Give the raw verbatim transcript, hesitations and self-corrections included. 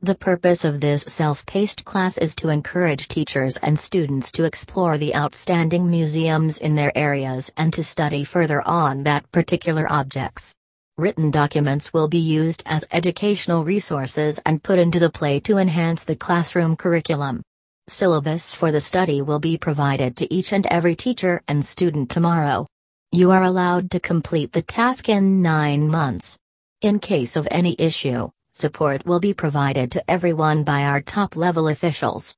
The purpose of this self-paced class is to encourage teachers and students to explore the outstanding museums in their areas and to study further on that particular objects. Written documents will be used as educational resources and put into the play to enhance the classroom curriculum. Syllabus for the study will be provided to each and every teacher and student tomorrow. You are allowed to complete the task in nine months. In case of any issue, support will be provided to everyone by our top-level officials.